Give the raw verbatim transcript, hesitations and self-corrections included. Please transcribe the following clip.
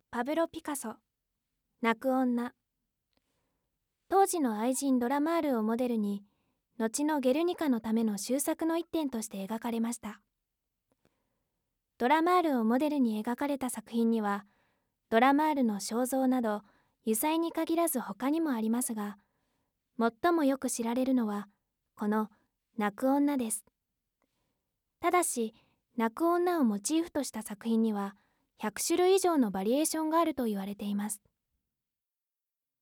パブロ・ピカソ、泣く女。当時の愛人ドラマールをモデルに、後のゲルニカのための終作の一点として描かれました。ドラマールをモデルに描かれた作品には、ドラマールの肖像など油彩に限らず他にもありますが、最もよく知られるのはこの泣く女です。ただし、泣く女をモチーフとした作品にはひゃく種類以上のバリエーションがあると言われています。